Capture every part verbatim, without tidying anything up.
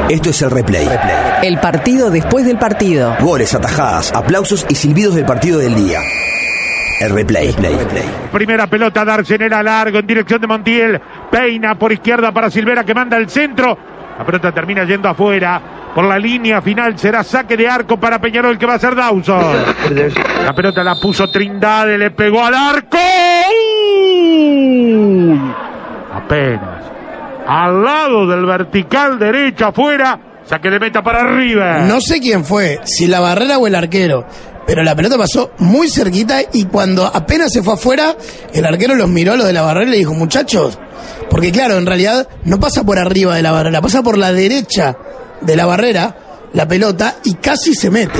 Esto es el replay. El partido después del partido. Goles, atajadas, aplausos y silbidos del partido del día. El replay. Primera pelota de Arsenal largo en dirección de Montiel. Peina por izquierda para Silvera que manda el centro. La pelota termina yendo afuera. Por la línea final será saque de arco para Peñarol que va a ser Dawson. La pelota la puso Trindade, le pegó al arco. ¡Uy! Apenas. Al lado del vertical derecho afuera. Saque de meta para arriba. No sé quién fue, si la barrera o el arquero, pero la pelota pasó muy cerquita y cuando apenas se fue afuera, el arquero los miró a los de la barrera y le dijo, muchachos, porque claro, en realidad no pasa por arriba de la barrera, pasa por la derecha de la barrera, la pelota, y casi se mete.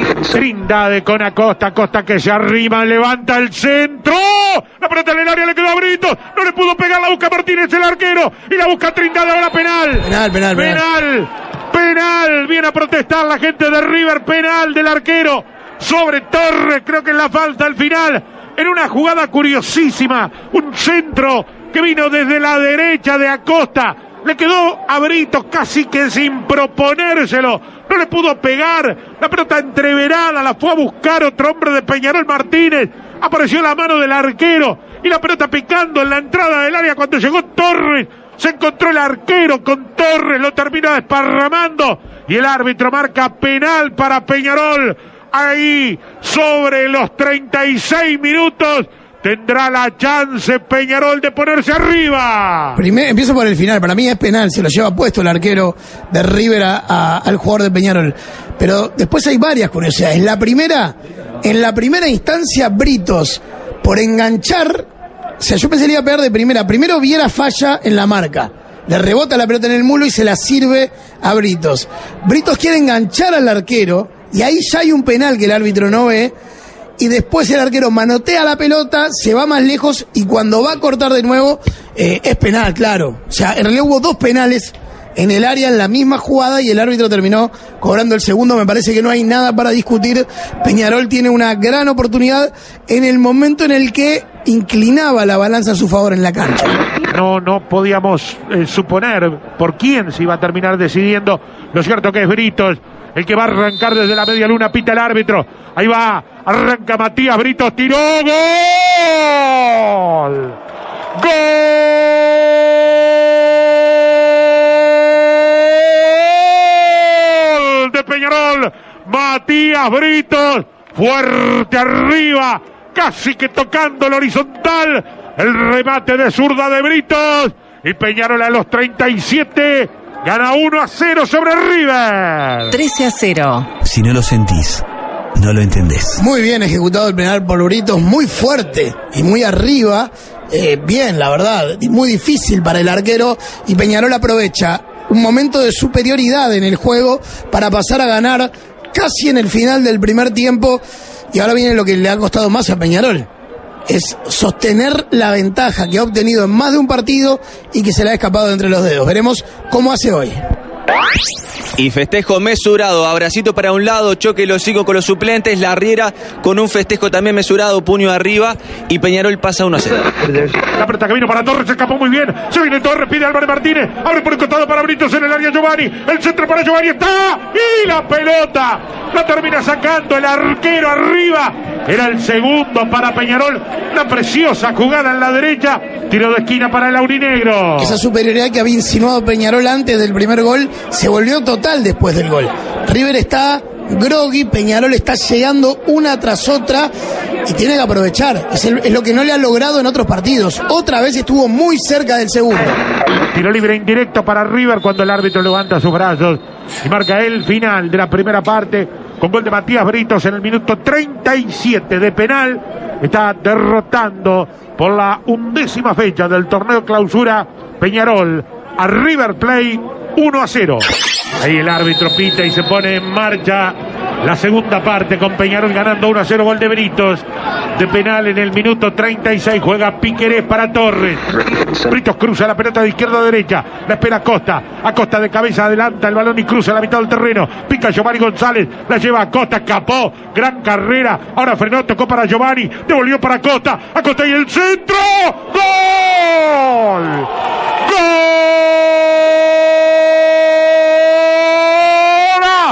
Trindade con Acosta, Acosta que se arrima, levanta el centro. La pelota en el área le quedó a Britos, no le pudo pegar, la busca Martínez el arquero y la busca Trindade, ahora penal. Penal, penal, penal. Penal, penal, viene a protestar la gente de River, penal del arquero sobre Torres, creo que es la falta al final, en una jugada curiosísima, un centro que vino desde la derecha de Acosta. Le quedó a Britos casi que sin proponérselo. No le pudo pegar. La pelota entreverada. La fue a buscar otro hombre de Peñarol, Martínez. Apareció la mano del arquero. Y la pelota picando en la entrada del área. Cuando llegó Torres, se encontró el arquero con Torres. Lo terminó desparramando. Y el árbitro marca penal para Peñarol. Ahí, sobre los treinta y seis minutos. Tendrá la chance Peñarol de ponerse arriba. Primero, empiezo por el final. Para mí es penal. Se lo lleva puesto el arquero de River a, a, al jugador de Peñarol. Pero después hay varias curiosidades. La primera, en la primera instancia, Britos, por enganchar, o sea, yo pensé que le iba a pegar de primera. Primero Viera falla en la marca. Le rebota la pelota en el mulo y se la sirve a Britos. Britos quiere enganchar al arquero y ahí ya hay un penal que el árbitro no ve. Y después el arquero manotea la pelota, se va más lejos y cuando va a cortar de nuevo, eh, es penal, claro. O sea, en realidad hubo dos penales en el área en la misma jugada y el árbitro terminó cobrando el segundo. Me parece que no hay nada para discutir. Peñarol tiene una gran oportunidad en el momento en el que inclinaba la balanza a su favor en la cancha. No, no podíamos eh, suponer por quién se iba a terminar decidiendo. Lo cierto que es Britos el que va a arrancar desde la media luna, pita el árbitro. Ahí va, arranca Matías Britos, tiró, ¡gol! ¡Gol de Peñarol! Matías Britos, fuerte arriba, casi que tocando el horizontal, el remate de zurda de Britos, y Peñarol a los treinta y siete gana uno a cero sobre River. trece a cero. Si no lo sentís, no lo entendés. Muy bien ejecutado el penal por Britos, muy fuerte y muy arriba. Eh, bien, la verdad, y muy difícil para el arquero. Y Peñarol aprovecha un momento de superioridad en el juego para pasar a ganar casi en el final del primer tiempo. Y ahora viene lo que le ha costado más a Peñarol. Es sostener la ventaja que ha obtenido en más de un partido y que se le ha escapado de entre los dedos. Veremos cómo hace hoy. Y festejo mesurado, abracito para un lado, choque los hocico con los suplentes, la Riera con un festejo también mesurado, puño arriba, y Peñarol pasa uno a cero. La pelota que vino para Torres, se escapó muy bien, se viene Torres, pide Álvarez Martínez, abre por el costado para Britos en el área Giovanni, el centro para Giovanni, está, y la pelota la termina sacando el arquero arriba, era el segundo para Peñarol, una preciosa jugada en la derecha, tiro de esquina para el aurinegro. Esa superioridad que había insinuado Peñarol antes del primer gol se volvió total después del gol. River está groggy, Peñarol está llegando una tras otra y tiene que aprovechar. Es, el, es lo que no le ha logrado en otros partidos. Otra vez estuvo muy cerca del segundo. Tiro libre indirecto para River cuando el árbitro levanta sus brazos y marca el final de la primera parte con gol de Matías Britos en el minuto treinta y siete de penal. Está derrotando por la undécima fecha del torneo clausura Peñarol a River Plate uno a cero. Ahí el árbitro pita y se pone en marcha la segunda parte con Peñarol ganando uno a cero, gol de Britos de penal en el minuto treinta y seis, juega Piquerés para Torres. Britos cruza la pelota de izquierda a derecha, la espera Acosta, Acosta de cabeza adelanta el balón y cruza la mitad del terreno, pica Giovanni González, la lleva Acosta, escapó, gran carrera, ahora frenó, tocó para Giovanni, devolvió para Acosta, Acosta y el centro, ¡gol! ¡Gol!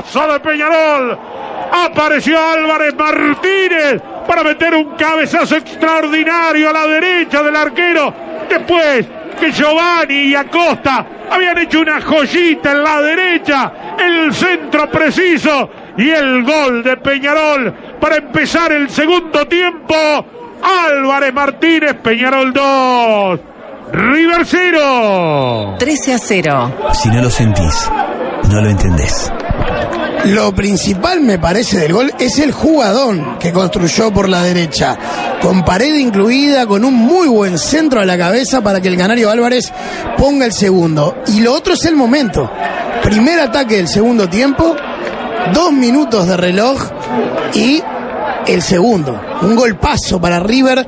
golazo de Peñarol. Apareció Álvarez Martínez para meter un cabezazo extraordinario a la derecha del arquero. Después que Giovanni y Acosta habían hecho una joyita en la derecha, el centro preciso y el gol de Peñarol para empezar el segundo tiempo. Álvarez Martínez, Peñarol dos, River cero. trece a cero. Si no lo sentís, no lo entendés. Lo principal, me parece, del gol es el jugadón que construyó por la derecha, con pared incluida, con un muy buen centro a la cabeza para que el canario Álvarez ponga el segundo. Y lo otro es el momento. Primer ataque del segundo tiempo, dos minutos de reloj y el segundo. Un golpazo para River,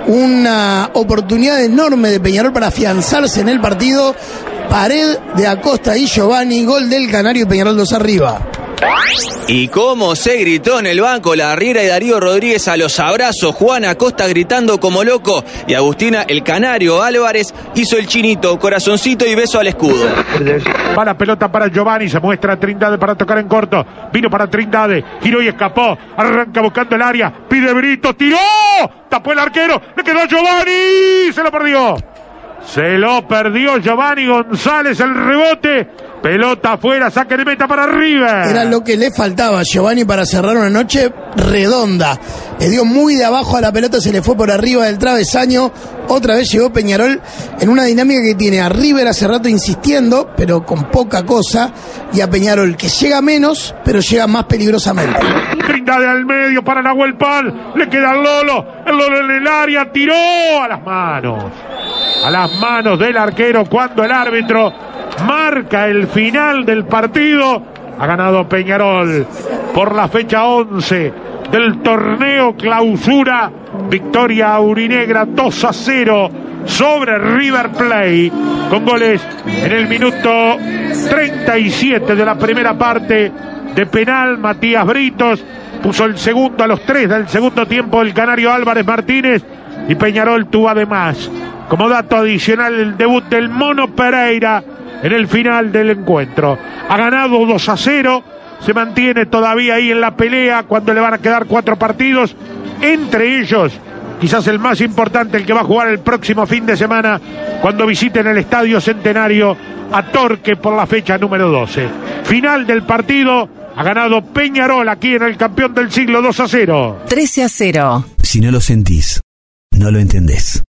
una oportunidad enorme de Peñarol para afianzarse en el partido. Pared de Acosta y Giovanni, gol del canario y Peñarol dos arriba. Y cómo se gritó en el banco la Riera y Darío Rodríguez a los abrazos, Juan Acosta gritando como loco y Agustina el Canario Álvarez hizo el chinito, corazoncito y beso al escudo. Va la pelota para Giovanni, se muestra Trindade para tocar en corto, vino para Trindade, giró y escapó, arranca buscando el área, pide Brito, tiró, tapó el arquero, le quedó Giovanni, se lo perdió. Se lo perdió Giovanni González, el rebote. Pelota afuera, saque de meta para River. Era lo que le faltaba a Giovanni para cerrar una noche redonda. Le dio muy de abajo a la pelota, se le fue por arriba del travesaño. Otra vez llegó Peñarol en una dinámica que tiene a River hace rato insistiendo, pero con poca cosa, y a Peñarol que llega menos, pero llega más peligrosamente. Trindade al medio para Nahuel Pan, le queda el Lolo, el Lolo en el área, tiró a las manos. A las manos del arquero cuando el árbitro marca el final del partido. Ha ganado Peñarol por la fecha once del torneo clausura. Victoria aurinegra dos a cero sobre River Plate, con goles en el minuto treinta y siete de la primera parte de penal. Matías Britos puso el segundo a los tres del segundo tiempo del canario Álvarez Martínez, y Peñarol tuvo además como dato adicional el debut del Mono Pereira en el final del encuentro. Ha ganado dos a cero, se mantiene todavía ahí en la pelea cuando le van a quedar cuatro partidos, entre ellos quizás el más importante, el que va a jugar el próximo fin de semana cuando visiten el Estadio Centenario a Torque por la fecha número doce. Final del partido, ha ganado Peñarol aquí en el campeón del siglo dos a cero. trece a cero. Si no lo sentís, no lo entendés.